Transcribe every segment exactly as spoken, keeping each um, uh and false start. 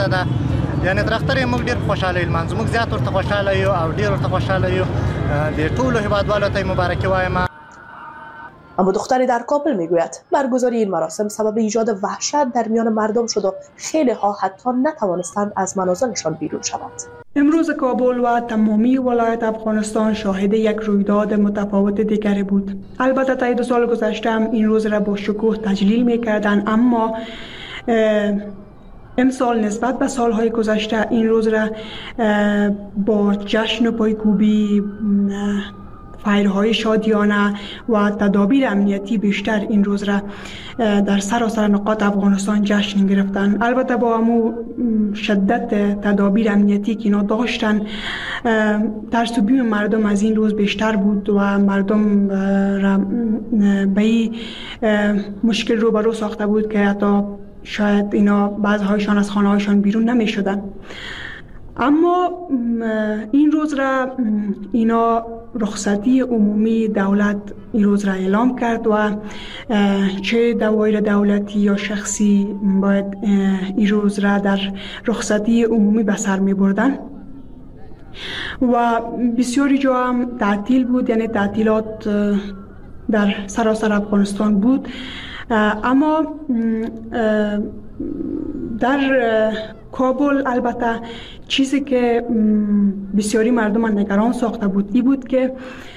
ده. یعنی درختره موږ ډیر خوشاله یو، موږ زیات ورته خوشاله یو او ډیر ورته خوشاله یو. د ټولو هیوادوالو ته مبارکي وایم. اما دختری در کابل میگوید برگزاری این مراسم سبب ایجاد وحشت در میان مردم شد و خیلی ها حتی نتوانستند از منازلشان بیرون شوند. امروز کابل و تمامی ولایت افغانستان شاهد یک رویداد متفاوت دیگری بود. البته تا دو سال گذشته هم این روز را با شکوه تجلیل میکردند، اما امسال نسبت به سالهای گذشته این روز را با جشن و پایکوبی، فیرهای شادیانه و تدابیر امنیتی بیشتر این روز را در سراسر نقاط افغانستان جشن گرفتن. البته با همو شدت تدابیر امنیتی که اینا داشتن، ترس و بیم مردم از این روز بیشتر بود و مردم را به این مشکل روبرو ساخته بود که حتی شاید اینا بعضی‌هایشان از خانه‌هایشان بیرون نمی شدن. اما این روز را اینا رخصتی عمومی دولت این روز را اعلام کرد و چه دوایر دولتی یا شخصی باید این روز را در رخصتی عمومی به سر می بردن و بسیاری جا هم تعطیل بود، یعنی تعطیلات در سراسر افغانستان بود. اما در کابل البته چیزی که بسیاری مردم نگران ساخته بود این بود که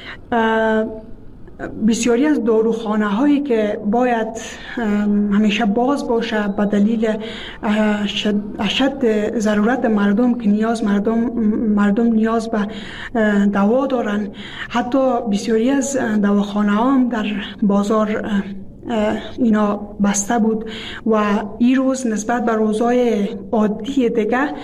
بسیاری از داروخانه هایی که باید همیشه باز باشه به دلیل اشد ضرورت مردم که نیاز مردم مردم نیاز به دوا دارن، حتی بسیاری از دواخانه ها هم در بازار اینا بسته بود و این روز نسبت به روزهای عادی دیگه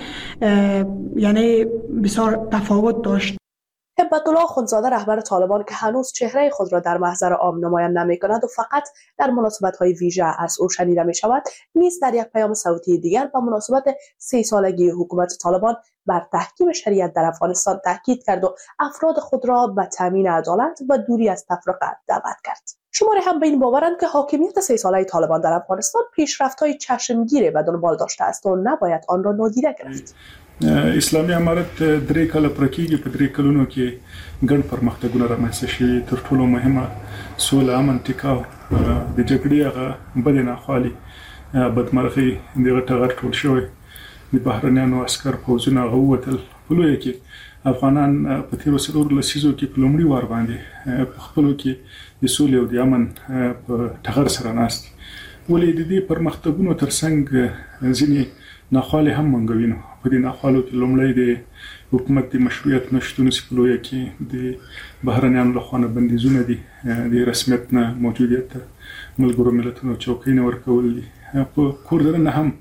یعنی بسیار تفاوت داشت. هبت‌الله اخوندزاده رهبر طالبان که هنوز چهره خود را در محضر عام نمایان نمی‌کند و فقط در مناسبت‌های ویژه از او شنیده می‌شود، نیز در یک پیام صوتی دیگر به مناسبت سی سالگی حکومت طالبان بر تحکیم شریعت در افغانستان تاکید کرد و افراد خود را به تامین عدالت و دوری از تفرقه دعوت کرد. شماری هم به این باورند که حاکمیت سی ساله طالبان در افغانستان پیشرفت‌های چشمگیر به دنبال داشته است و نباید آن را نادیده گرفت. اسلامي امارت درې کاله پر کېږي. په درې کلونو کې ګڼ پرمختګونه رامنځته شوي. تر ټولو مهمه سوله، امن، ټیکاو، د جګړې هغه بدې ناخوالې، بدمرغۍ دغه ټغر ټول شوی. د بهرنیانو عسکر پوځونه هغه ووتل. په لویه کې افغانان په تېرو څلورو لسیزو کې په لومړي وار باندې په خپلو کې د سولې او د امن په ټغر سره ناست. ولې د دې پرمختګونو ترڅنګ ځینې ناخوالې هم منګوي. په دې ناخوالو کې لومړی د حکومت د مشروعیت نشتون په لویه کې د بهرنیانو لخوا نه بندیزونه دي، د رسمیت نه موجودیت ملګرو ملتونو چوکۍ نه ورکول دي. په کور دننه هم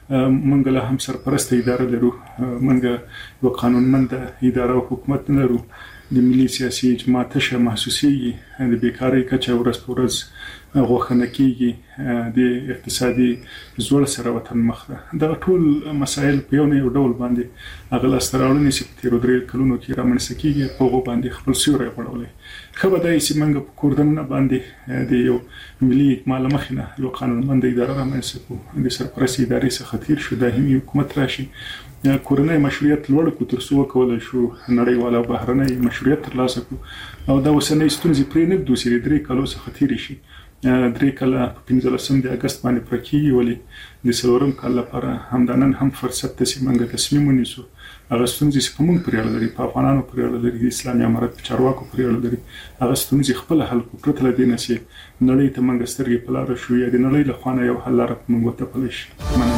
موږ له هم سرپرسته اداره لرو، موږ یو قانونمنده اداره او حکومت نه لرو. د ملي سیاسي اجماع تشه محسوسیږي، د بیکارۍ کچه ورځ په ورځ غوښنه کیږي، د اقتصادي زوړ سره وطن مخ ده. دغه ټول مسایل په یو نه یو ډول باندې هغه لاسته راوړنې چې په تېرو درې کلونو کې رامنځته کیږي په هغو باندې خپل سیوری غوړولی. ښه به دا وي چې موږ په کور دننه باندې د یو ملي اجماع له مخې نه یو قانونمنده اداره رامنځته کړو، د سرپرستې ادارې څخه تېر شو، دایمي حکومت راشي، کورنۍ مشروعیت لوړ کړو تر څو وکولی شو نړیوال او بهرنی مشروعیت ترلاسه کړو او دا اوسنۍ ستونزې پرې نه ږدو چې د درې کالو څخه تېرې شي. درې کاله په پنځلسم د اګست باندې پوره کېږي، ولې د څلورم کال لپاره همدا نن هم فرصت ده چې موږ تصمیم ونیسو. هغه ستونزې چې په موږ پورې اړه لري، په افغانانو پورې اړه لري، د اسلامي امارت په چارواکو پورې اړه لري، هغه ستونزې خپله حل کړو پرته له دې نه چې نړۍ ته موږ سترګې په لاره شو یا د نړۍ له خوا نه یو حل لاره په موږ وتپلی شي. مننه.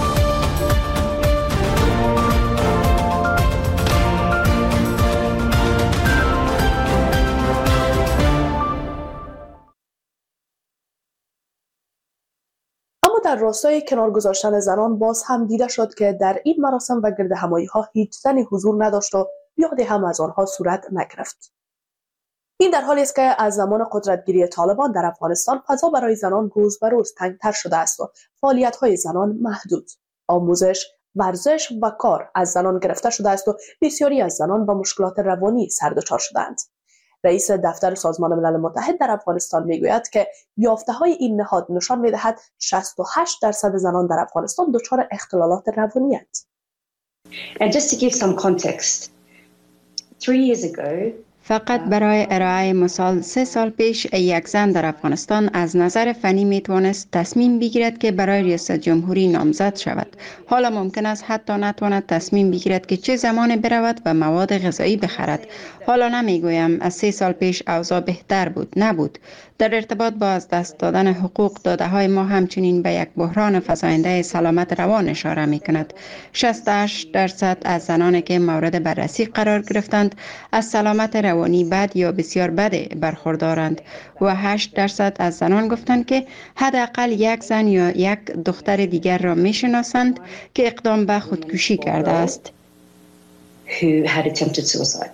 در راستای کنار گذاشتن زنان باز هم دیده شد که در این مراسم و گرد همایی ها هیچ زنی حضور نداشت و یادی هم از آنها صورت نگرفت. این در حالی است که از زمان قدرتگیری طالبان در افغانستان فضا برای زنان روز به روز تنگتر شده است و فعالیت های زنان محدود، آموزش، ورزش و کار از زنان گرفته شده است و بسیاری از زنان با مشکلات روانی سردچار شدند. رئیس دفتر سازمان ملل متحد در افغانستان میگوید که یافته‌های این نهاد نشان می‌دهد شصت و هشت درصد زنان در افغانستان دچار اختلالات روانی اند. And just to give some context, three years ago, فقط برای ارائه مثال سه سال پیش یک زن در افغانستان از نظر فنی می توانست تصمیم بگیرد که برای ریاست جمهوری نامزد شود. حالا ممکن است حتی نتواند تصمیم بگیرد که چه زمان برود و مواد غذایی بخرد. حالا نمیگویم از سه سال پیش اوضاع بهتر بود، نبود. در ارتباط با از دست دادن حقوق داده های ما همچنین به یک بحران فزاینده سلامت روان اشاره می کند. شصت و هشت درصد از زنانی که مورد بررسی قرار گرفتند از سلامت روانی بد یا بسیار بد برخوردارند و هشت درصد از زنان گفتند که حداقل یک زن یا یک دختر دیگر را می شناسند که اقدام به خودکشی کرده است. who had attempted suicide.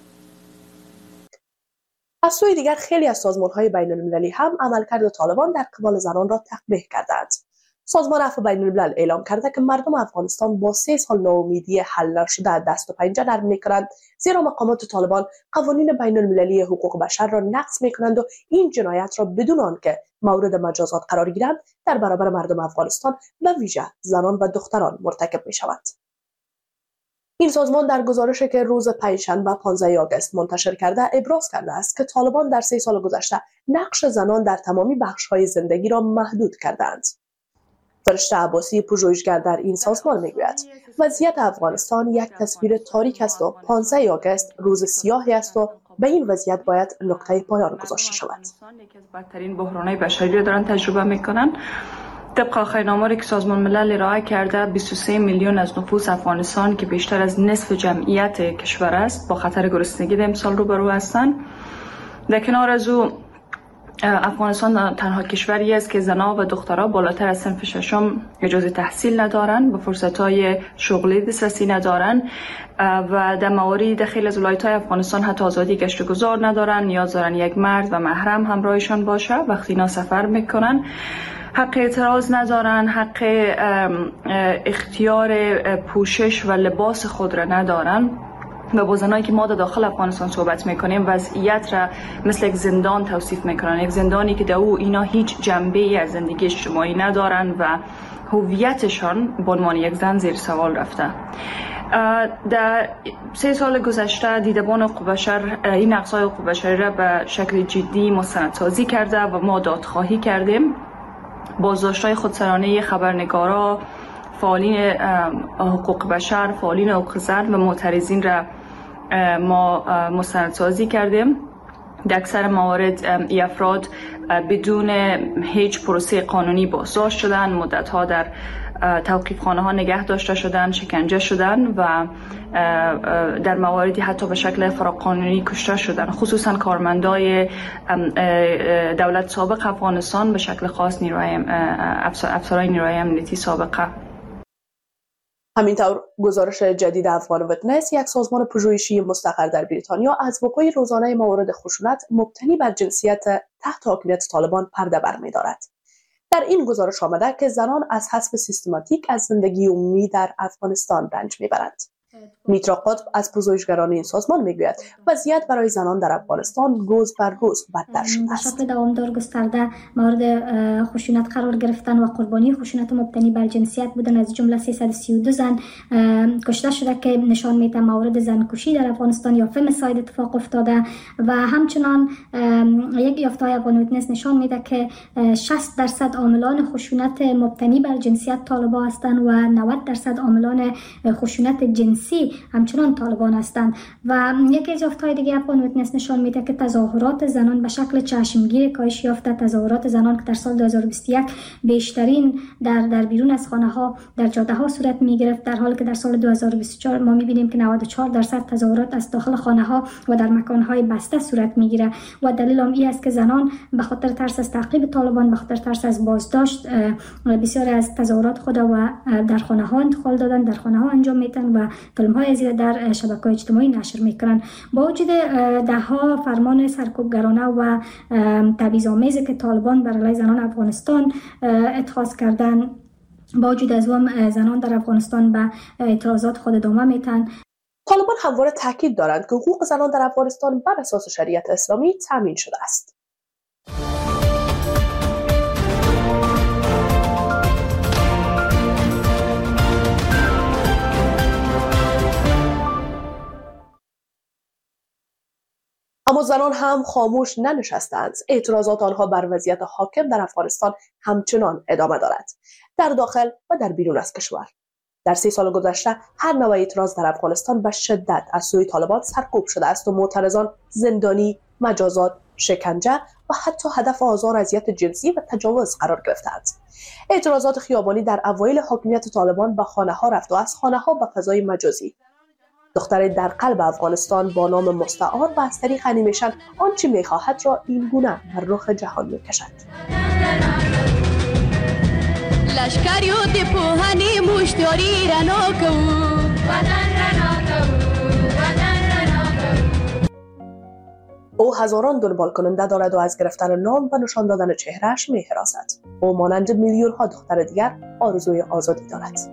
از سوی دیگر خیلی از سازمان‌های بین‌المللی هم عملکرد طالبان در قبال زنان را تقبیح کردند. سازمان عفو بین‌الملل اعلام کرده که مردم افغانستان با سه سال ناامیدی حل نشده دست و پنجه نرم می‌کنند، زیرا مقامات طالبان قوانین بین‌المللی حقوق بشر را نقض می‌کنند و این جنایت را بدون آنکه مورد مجازات قرار گیرند در برابر مردم افغانستان و ویژه زنان و دختران مرتکب می‌شوند. این سازمان در گزارشی که روز پنجشنبه پانزدهم آگوست منتشر کرده ابراز کرده است که طالبان در سه سال گذشته نقش زنان در تمامی بخش‌های زندگی را محدود کردند. فرشته عباسی پژوهشگر در این سازمان میگوید وضعیت افغانستان یک تصویر تاریک است و پانزدهم آگوست روز سیاهی است و به این وضعیت باید نقطه پایان گذاشته شود. یکی از بدترین بحران‌های بشری را دارن تجربه میکنن. طبق آخرین آماری که سازمان ملل ارائه کرده بیست و سه میلیون از نفوس افغانستان که بیشتر از نصف جمعیت کشور است با خطر گرسنگی در امسال روبرو هستند. در کنار از او افغانستان تنها کشوری است که زنان و دخترها بالاتر از صنف ششم اجازه تحصیل ندارند و فرصت‌های شغلی دسترسی ندارند و در موارد خیلی از ولایت‌های افغانستان حتی آزادی گشت و گذار ندارند. نیاز دارند یک مرد و محرم همراهشان باشه وقتی اینا سفر میکنن. حق اعتراض ندارن، حق اختیار پوشش و لباس خود را ندارن و با زنایی که ما در داخل افغانستان صحبت میکنیم وضعیت را مثل یک زندان توصیف میکنن، یک زندانی که در او اینا هیچ جنبه از زندگی اجتماعی ندارن و هویتشان به عنوان یک زن زیر سوال رفته. در سه سال گذشته دیدبان حقوق بشر این نقض‌های حقوق بشری را به شکل جدی مستندسازی کرده و ما دادخواهی کردیم. بازداشت‌های خودسرانه خبرنگارا، فعالین حقوق بشر، فعالین حقوق زن و معترضین را ما مستندسازی کردیم. در اکثر موارد ای افراد بدون هیچ پروسه قانونی بازداشت شدند، مدت‌ها در توقیفخانه ها نگه داشته شدند، شکنجه شدند و در مواردی حتی به شکل فراقانونی کشته شدند، خصوصا کارمندای دولت سابق افغانستان به شکل خاص نیروی افسرهای نیروی امنیتی سابقه. همینطور گزارش جدید افغان ویتنس، یک سازمان پژوهشی مستقر در بریتانیا، از وقوع روزانه موارد خشونت مبتنی بر جنسیت تحت حاکمیت طالبان پرده برمی‌دارد. در این گزارش آمده که زنان از حذف سیستماتیک از زندگی عمومی در افغانستان رنج میبرند. میترا قطب از پژوهشگران این سازمان میگوید وضعیت برای زنان در افغانستان روز بر روز بدتر شده است. به شکل دوامدار گسترده مورد خشونت قرار گرفتن و قربانی خشونت مبتنی بر جنسیت بودن، از جمله سیصد و سی و دو زن کشته شده که نشان میده مورد زنکشی در افغانستان یا فمساید اتفاق افتاده و همچنان یک یافته‌های افغان ویتنس نشان میده که شصت درصد عاملان خشونت مبتنی بر جنسیت طالبان هستند و نود درصد عاملان خشونت جنسی همچنان طالبان هستند. و یکی از یافته‌های دیگه افغان ویتنس نشان میده که تظاهرات زنان به شکل چشمگیر کاهش یافته. تظاهرات زنان که در سال دو هزار و بیست و یک بیشترین در در بیرون از خانه ها در جاده ها صورت می گرفت، در حالی که در سال دو هزار و بیست و چهار ما می بینیم که نود و چهار درصد تظاهرات از داخل خانه ها و در مکان های بسته صورت می گیره و دلیل هم این است که زنان به خاطر ترس از تعقیب طالبان، به خاطر ترس از بازداشت، بسیاری از تظاهرات خود و در خانه ها انتقال دادن، در خانه ها انجام میدن و فیلم های ازیده در شبکه‌های اجتماعی نشر میکنن. با وجود ده ها فرمان سرکوبگرانه و تبعیض‌آمیزی که طالبان بر علیه زنان افغانستان اتخاذ کردن، با وجود از اون زنان در افغانستان به اعتراضات خود ادامه میتن. طالبان همواره تاکید دارند که حقوق زنان در افغانستان بر اساس شریعت اسلامی تامین شده است. اما زنان هم خاموش ننشستند. اعتراضات آنها بر وضعیت حاکم در افغانستان همچنان ادامه دارد، در داخل و در بیرون از کشور. در سی سال گذشته هر نوع اعتراض در افغانستان به شدت از سوی طالبان سرکوب شده است و معترضان زندانی، مجازات، شکنجه و حتی هدف آزار و اذیت جنسی و تجاوز قرار گرفتند. اعتراضات خیابانی در اوایل حاکمیت طالبان به خانه ها رفت و از خانه ها به فضای مجازی. دختری در قلب افغانستان با نام مستعار و از طریق انیمیشن آنچه میخواهد را این گونه بر رخ جهان میکشد. لشکریو دی پوهنی مشتری رنا کو وطن رنا کو وطن رنا کو. او هزاران دنبال کننده دارد و از گرفتن نام و نشان دادن چهرهش می‌هراسد. او مانند میلیون ها دختر دیگر آرزوی آزادی دارد.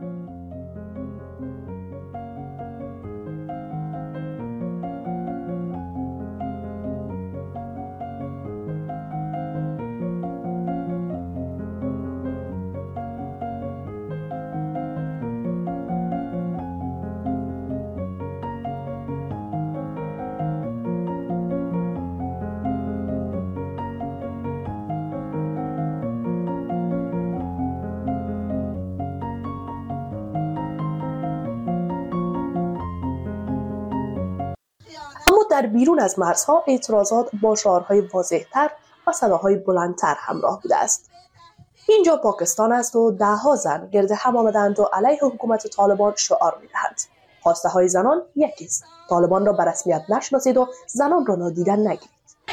در بیرون از مرزها اعتراضات با شعارهای واضح‌تر و صداهای بلندتر همراه بوده است. اینجا پاکستان است و ده‌ها زن گرد هم آمدند و علیه حکومت طالبان شعار می‌دهند. خواسته های زنان یکی است: طالبان را به رسمیت نشناسید و زنان را نادیده نگیرید.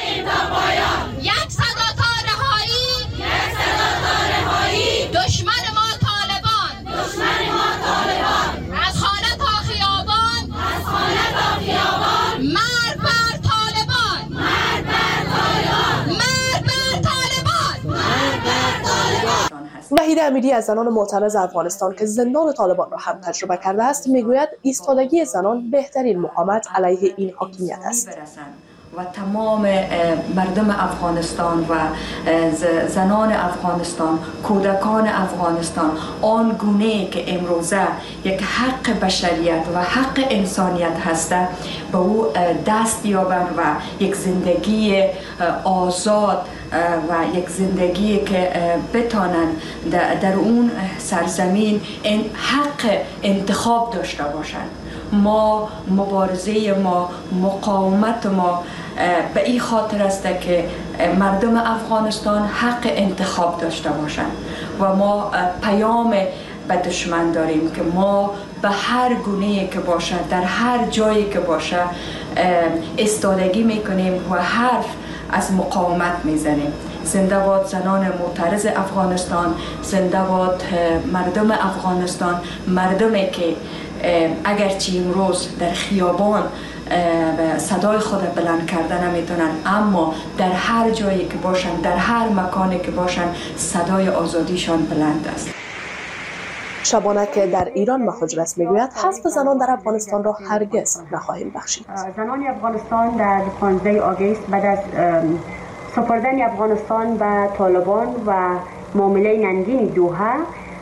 یک صدا تا رهایی، یک صدا تا رهایی، دشمن ما طالبان، دشمن ما طالبان، از خانه تا خیابان، از خانه تا خیابان، مرد بر طالبان، مرد بر طالبان، مرد بر طالبان، مرد بر طالبان. وحیده امیری از زنان معترض افغانستان که زندان طالبان را هم تجربه کرده است میگوید ایستادگی زنان بهترین مقاومت علیه این حاکمیت است. و تمام مردم افغانستان و زنان افغانستان، کودکان افغانستان آن گونه که امروزه یک حق بشریت و حق انسانیت هسته به او دست یابند و یک زندگی آزاد و یک زندگی که بتانند در اون سرزمین این حق انتخاب داشته باشند. ما مبارزه ما، مقاومت ما به این خاطر است که مردم افغانستان حق انتخاب داشته باشند و ما پیام به دشمن داریم که ما به هر گونه‌ای که باشه، در هر جایی که باشه ایستادگی میکنیم و حرف از مقاومت میزنیم. زنده باد زنان معترض افغانستان، زنده باد مردم افغانستان، مردمی که اگرچه امروز در خیابان صدای خود بلند کرده نمیتونن، اما در هر جایی که باشن، در هر مکانی که باشن، صدای آزادیشان بلند است. شبانه که در ایران مهاجرت میگوید حذف زنان در افغانستان را هرگز نخواهیم بخشید. زنان افغانستان در پانزده آگوست بعد از سپردن افغانستان به طالبان و معامله ننگین دوحه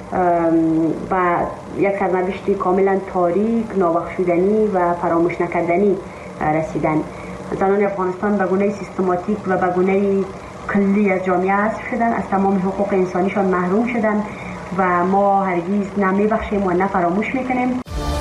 و یک سرنوشت کاملا تاریک، نابخشودنی و فراموش نکردنی رسیدن. زنان افغانستان به گونه سیستماتیک و به گونه کلی از جامعه حذف شدن، از تمام حقوق انسانیشان محروم شدن و ما هرگز نمیبخشیم و نه فراموش میکنیم.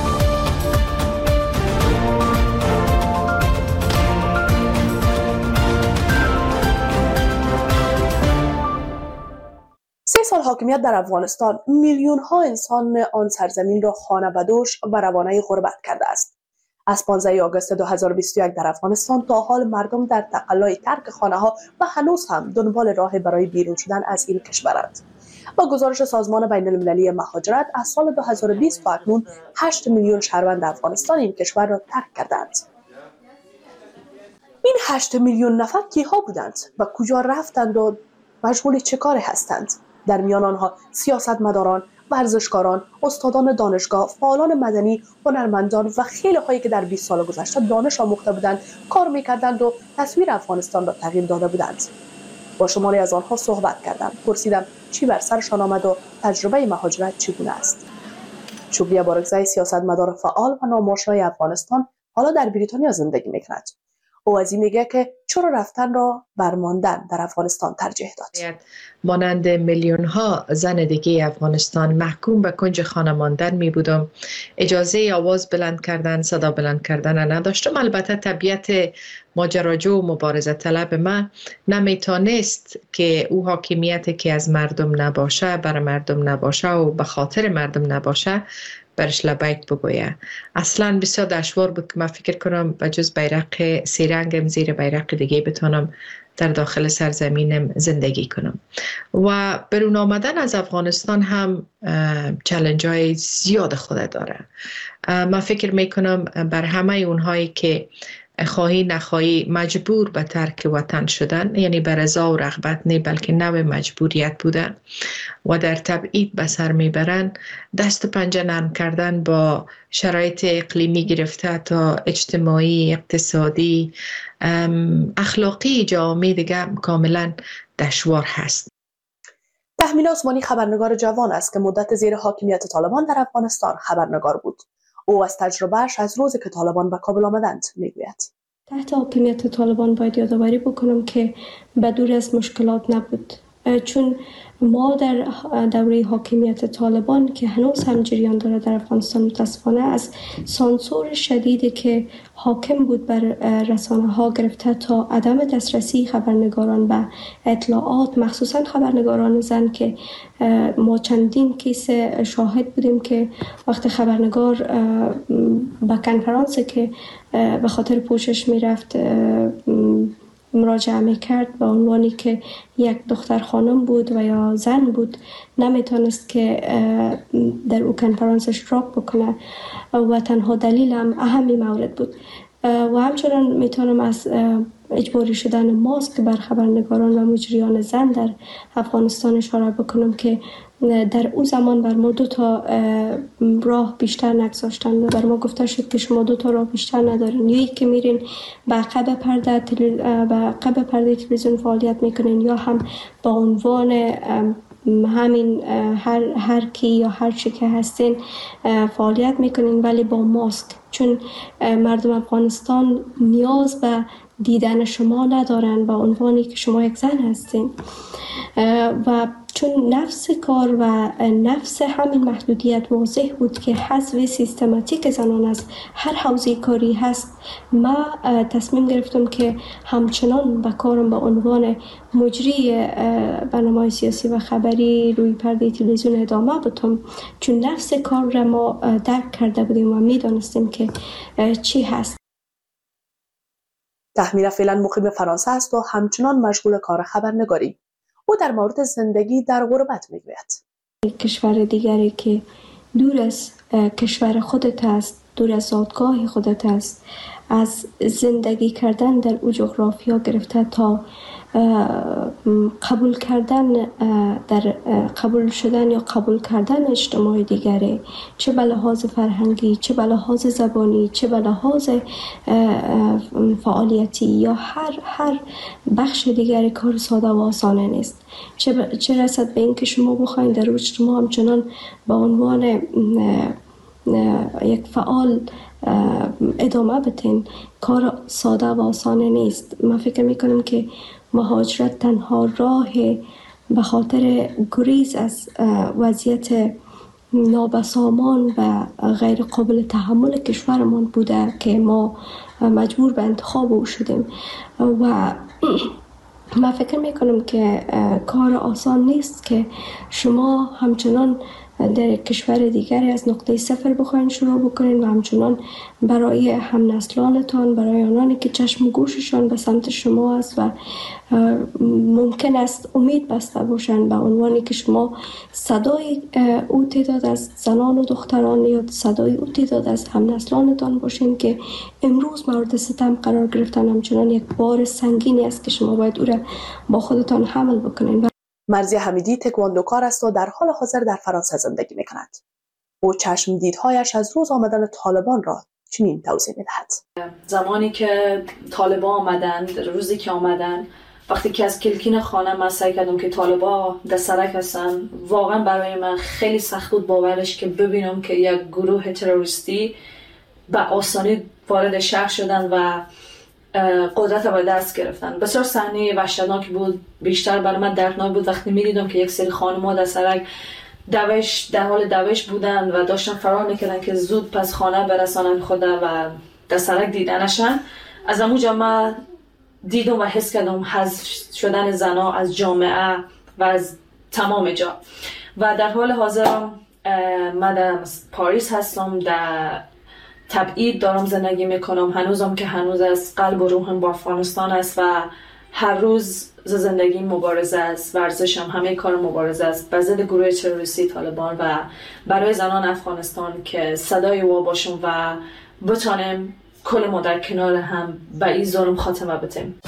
سه سال حاکمیت در افغانستان میلیون ها انسان آن سرزمین را خانه بدوش و روانه غربت کرده است. از پانزده آگوست دو هزار و بیست و یک در افغانستان تا حال مردم در تقلای ترک خانه ها و هنوز هم دنبال راه برای بیرون شدن از این کشورند. با گزارش سازمان بین المللی مهاجرت از سال دو هزار و بیست تا اکنون هشت میلیون شهروند افغانستان این کشور را ترک کردند. این هشت میلیون نفر کیها بودند و کجا رفتند و مشغول چه کاری هستند؟ در میان آنها سیاستمداران، ورزشکاران، استادان دانشگاه، فعالان مدنی، هنرمندان و خیلی هایی که در بیست سال گذشته دانش آموخته بودند، کار میکردند و تصویر افغانستان را تغییر داده بودند. با شماری از آنها صحبت کردم، پرسیدم چی بر سرشان آمد و تجربه مهاجرت چگونه است. شکریه بارکزی، سیاستمدار فعال و نامآشنای افغانستان، حالا در بریتانیا زندگی میکند. او از این میگه که چرا رفتن را بر ماندن در افغانستان ترجیح داد. مانند میلیون ها زن دیگه افغانستان محکوم به کنج خانه ماندن می بودم. اجازه آواز بلند کردن، صدا بلند کردن نداشتم. البته طبیعت ماجراجو و مبارزه طلب من نمیتونست که او حاکمیتی که از مردم نباشه، بر مردم نباشه و به خاطر مردم نباشه برش لبیک بگویه. اصلا بسیار دشوار بود که من فکر کنم به جز بیرق سی رنگم زیر بیرق دیگه بتونم در داخل سرزمینم زندگی کنم. و برون آمدن از افغانستان هم چالش های زیاد خود داره. من فکر میکنم بر همه اونهایی که خواهی نخواهی مجبور به ترک وطن شدن، یعنی به رضا و رغبت نه بلکه نوع مجبوریت بودن و در تبعید به سر میبرن، دست و پنجه نرم کردن با شرایط اقلیمی گرفته تا اجتماعی، اقتصادی، اخلاقی جامعه دیگه کاملا دشوار هست. تحمیل عثمانی خبرنگار جوان است که مدت زیر حاکمیت طالبان در افغانستان خبرنگار بود. او از تجربهش از روزی که طالبان به کابل آمدند میگوید. تحت حاکمیت طالبان باید یادآوری بکنم که به دور از مشکلات نبود، چون ما در دوره حاکمیت طالبان که هنوز هم جریان داره در افغانستان متاسفانه از سانسور شدیدی که حاکم بود بر رسانه ها گرفته تا عدم دسترسی خبرنگاران به اطلاعات، مخصوصا خبرنگاران زن که ما چندین کیس شاهد بودیم که وقت خبرنگار به کنفرانس که به خاطر پوشش می رفت مراجعه میکرد به عنوانی که یک دختر خانم بود و یا زن بود، نمیتونست که در او کنفرانس اشتراک بکنه و تنها دلیل هم اهمی مورد بود. و همچنان میتونم از اجباری شدن ماسک بر خبرنگاران و مجریان زن در افغانستان اشاره بکنم که در او زمان بر ما دو تا راه بیشتر نگذاشتن و بر ما گفته شد که شما دو تا راه بیشتر ندارین، یا که میرین به عقب پرده به عقب پرده تلویزیون فعالیت میکنین، یا هم با عنوان همین هر هر کی یا هر چی که هستین فعالیت میکنین ولی با ماسک، چون مردم افغانستان نیاز به دیدن شما ندارن به عنوانی که شما یک زن هستین. و چون نفس کار و نفس همین محدودیت واضح بود که حذف سیستماتیک زنان از هر حوزه کاری هست، ما تصمیم گرفتم که همچنان به کارم به عنوان مجری برنامه‌های سیاسی و خبری روی پرده تلویزیون ادامه بدم، چون نفس کار را ما درک کرده بودیم و میدانستیم که چی هست. تحمیل فعلا مقیم فرانسه است و همچنان مشغول کار خبرنگاری. او در مورد زندگی در غربت میگوید. کشور دیگری که دور از کشور خودت است، دور از زادگاه خودت است، از زندگی کردن در او جغرافیا گرفته تا قبول کردن در قبول شدن یا قبول کردن اجتماع دیگری، چه به لحاظ فرهنگی، چه به لحاظ زبانی، چه به لحاظ فعالیتی یا هر هر بخش دیگری کار ساده و آسانه نیست. چه چه رسد به اینکه شما بخواید در اجتماع همچنان به عنوان یک فعال ادامه بتین، کار ساده و آسانه نیست. من فکر میکنم که مهاجرت تنها راه به خاطر گریز از وضعیت نابسامان و غیر قابل تحمل کشورمان بوده که ما مجبور به انتخاب او شدیم. و من فکر میکنم که کار آسان نیست که شما همچنان در کشور دیگری از نقطه صفر بخواین شروع بکنین و همچنان برای هم نسلانتان، برای آنانی که چشم و گوششان به سمت شما است و ممکن است امید بسته باشند به عنوانی که شما صدای او تعداد از زنان و دختران یا صدای او تعداد از هم نسلانتان باشین که امروز مورد ستم قرار گرفتن، همچنان یک بار سنگینی است که شما باید او را با خودتان حمل بکنین. مرزی حمیدی تکواندوکار است و در حال حاضر در فرانسه زندگی می کند. او چشم دیدهایش از روز آمدن طالبان را چنین توضیح می دهد. زمانی که طالبان آمدند، روزی که آمدن، وقتی که از کلکین خانه من سعی کردم که طالبان در سرک هستن، واقعا برای من خیلی سخت بود باورش که ببینم که یک گروه تروریستی به آسانی وارد شهر شدن و قدرت به دست گرفتن. بسیار صحنه وحشتناک بود، بیشتر برای من دردناک بود وقتی می‌دیدم که یک سری خانم‌ها در سرک دوش در حال دوش بودن و داشتن فرار میکردن که زود پس خانه برسانن خود و در سرک دیدنشن. از اونجا من دیدم و حس کردم حذف شدن زنا از جامعه و از تمام جا. و در حال حاضر من در پاریس هستم، در تبعید دارم زندگی میکنم. هنوزم که هنوز از قلب و روحم با افغانستان است و هر روز زندگی مبارزه است، ورزشم همه کار مبارزه است به ضد گروه تروریستی طالبان و برای زنان افغانستان که صدای او باشیم و بتانیم کل ما در کنار هم به این ظلم خاتمه بدیم.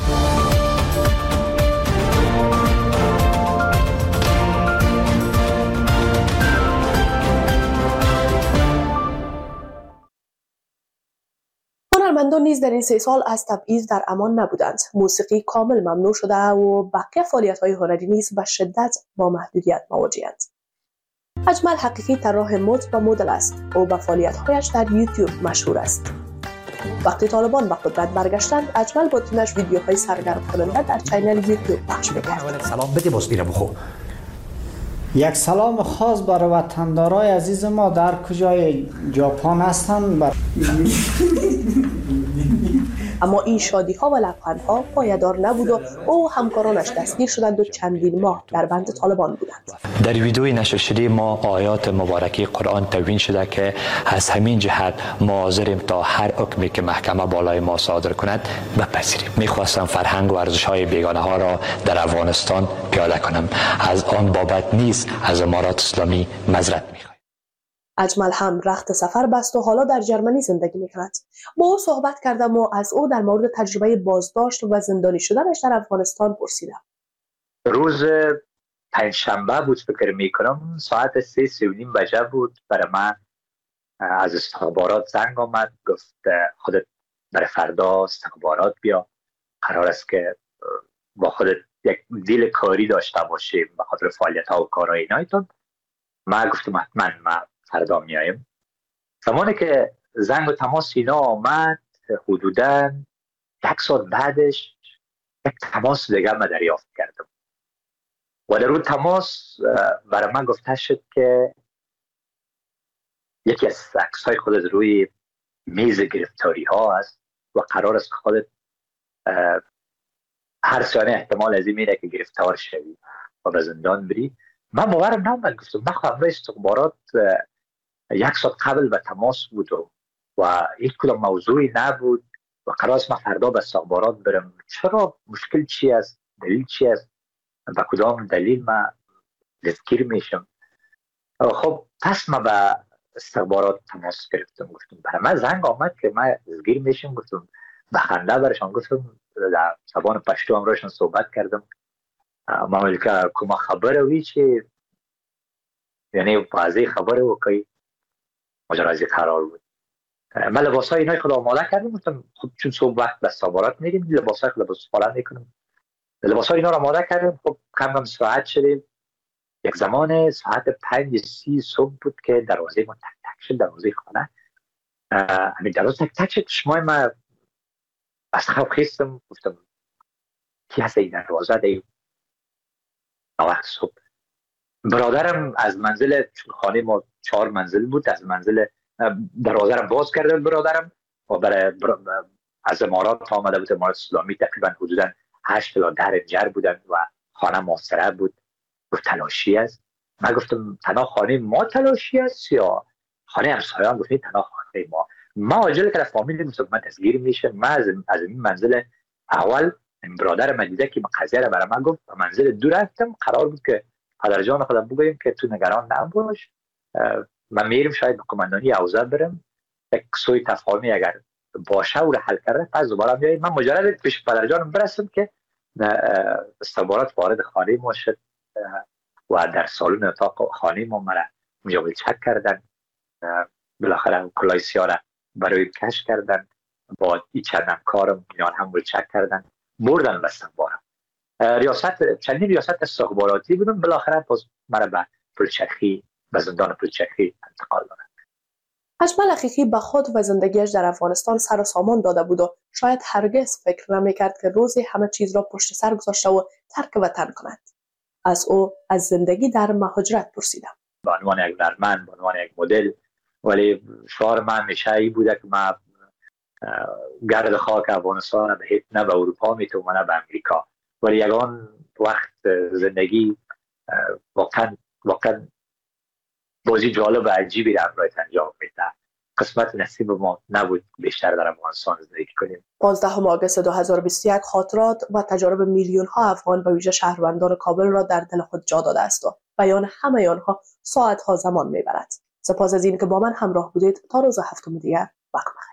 هنرمندان نیز در این سه سال از تبعیض در امان نبودند. موسیقی کامل ممنوع شده و بقیه فعالیت‌های هنری نیز به شدت با محدودیت مواجه‌اند. اجمل حقیقی طراح مد و مدل است. او به فعالیت‌هایش در یوتیوب مشهور است. وقتی طالبان به قدرت برگشتند، اجمل با تیمش ویدیوهای سرگرم کننده در چینل یوتیوب پخش می‌کرد. سلام بده باز میرم خو. یک سلام خاص برای وطندارای عزیز ما در کجای ژاپن هستند. بر... اما این شادی ها و لبخندها پایدار نبود و او و همکارانش دستگیر شدند و چندین ماه در بند طالبان بودند. در ویدیوی نشر شده ما آیات مبارکه قرآن تدوین شده که از همین جهت ما حاضریم تا هر حکمی که محکمه بالای ما صادر کند بپذیریم. میخواستم فرهنگ و ارزش های بیگانه ها را در افغانستان پیاده کنم. از آن بابت نیز از امارات اسلامی معذرت میخوایم. اجمل هم رخت سفر بست و حالا در جرمنی زندگی میکند. با او صحبت کردم و از او در مورد تجربه بازداشت و زندانی شدنش در افغانستان پرسیدم. روز پنجشنبه بود فکر میکنم، ساعت سه سی و نیم بجه بود. برای من از استخبارات زنگ آمد، گفت خودت برای فردا استخبارات بیا، قرار است که با خودت یک دیل کاری داشته باشیم به خاطر فعالیت ها و کارهای اینایتون. من گفتم حتما من فردا میایم. زمانی که زنگ و تماس اینا آمد، حدوداً یک ساعت بعدش یک تماس دیگه من دریافت کردم و در اون تماس برای من گفته شد که یکی از عکس‌های خودت روی میز گرفتاری ها است و قرار است که خودت هر ثانیه احتمال از این میره که گرفتار شوی و به زندان بری. من باورم نمیاد. گفتم من خواهم استخبارات یک ساعت قبل به تماس بود و, و هیچ کدام موضوعی نبود و قرار است من فردا به استخبارات برم. چرا؟ مشکل چی است؟ دلیل چی است؟ به کدام دلیل من دستگیر میشم؟ خب پس من به استخبارات تماس گرفتم. گفتم برای من زنگ آمد که من دستگیر میشم. گفتم به خنده برشان گفتم در زبان پشتو همراهشان صحبت کردم. ما که کما خبره وی چه یعنی واضح خبره و که ماجرای قرار بود. من لباسای اینای خود آماده کردم. گفتم خب چون صبح وقت به استخبارات میریم لباسای خود لباس فعلا میکنم. لباسای اینا رو آماده کردم. خب کم کم ساعت شدیم. یک زمان ساعت پنج سی صبح بود که دروازه ما تک تک شد. دروازه خانه همین دروازه تک تک شد. شما ما از خواب خیستم. گفتم کی هست این دروازه دیم وقت صبح. برادرم از منزل، چون خانه ما چهار منزل بود، از منزل دروازه را باز کرده برادرم و برای بر... از امارات آمده بود. امارات اسلامی تقریبا حدودا هشت تا ده جر بودن و خانه محاصره بود. گفت تلاشی است. من گفتم تنها خانه ما تلاشی است یا خانه همسایه‌ام؟ گفت تنها خانه ما. ما عاجل که فامیل گفتم من دستگیر میشه. من از از این منزل اول این برادر من دیده که قضیه را برای من گفت و منزل دو رفتم. قرار بود که پدر جان خودم بگویم که تو نگران نباش، من میرم شاید به قماندانی اوضاع برم، یک سوی تفاهمی اگر باشه او را حل کرده پس دوباره میایم. من مجرد پیش پدر جانم برسم که استخبارات وارد خانه ما شد و در سالن اتاق خانه ما مرا مجابل چک کردن. بالاخره کلاه سیاه را برای کش کردن. با این چند همکارم اینا هم بل چک کردن، بردن به استخبارات. ریاست چندین ریاست استخباراتی بودم. بالاخره باز مرا به پلچرخی، به زندان پلچرخی انتقال دادن. اجمل حقیقی به خود و زندگیش در افغانستان سر و سامان داده بود و شاید هرگز فکر نمی‌کرد که روزی همه چیز را پشت سر گذاشته و ترک وطن کند. از او از زندگی در مهاجرت پرسیدم. به عنوان یک هنرمند، به عنوان یک مدل، ولی شعار من همیشه ای بوده که من گرد خاک افغانستان به هیچ نه به اروپا میتونم نه به امریکا، ولی یگان وقت زندگی واقعا واقعا بازی جالب و عجیبی را برایت انجام میده. قسمت نصیب ما نبود بیشتر در افغانستان زندگی کنیم. پانزدهم آگوست دو هزار و بیست و یک خاطرات و تجارب میلیون ها افغان و ویژه شهروندان کابل را در دل خود جا داده است و بیان همه آنها ساعت ها زمان میبرد. سپاس از این که با من همراه بودید. تا روز هفتم دیگر وقت بخیر.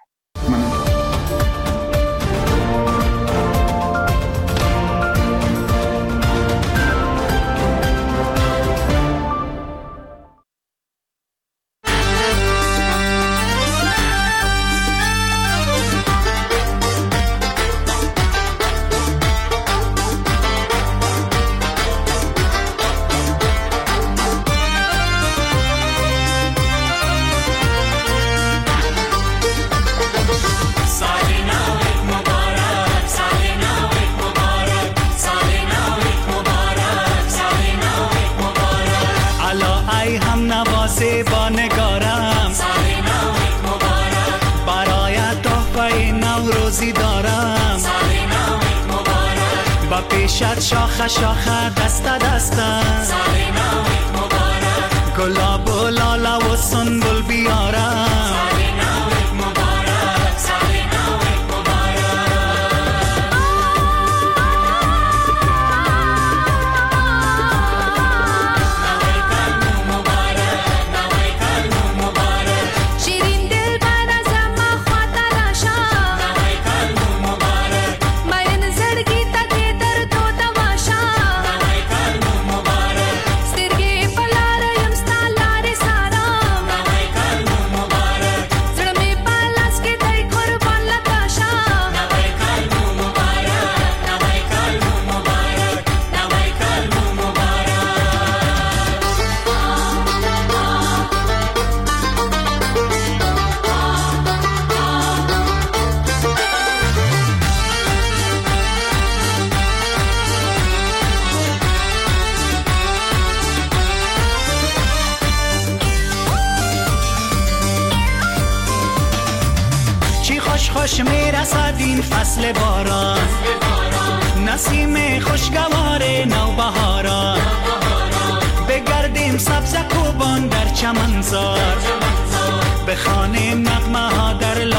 پیشت شاخه شاخه دسته دسته سالی نوت مبارک گلاب و لاله و سنبل بیارم سالی نوت مبارک سالی نوت مبارک نوی کلمو مبارک نوی کلمو مبارک شیرین دل بر از اما خواهد لاشا نوی کلمو مبارک ماین زرگی خوش میرسد این فصل باران نسیم خوشگوار نوبهاران بگردیم سبز کوبان در چمنزار بخوانیم نغمه ها در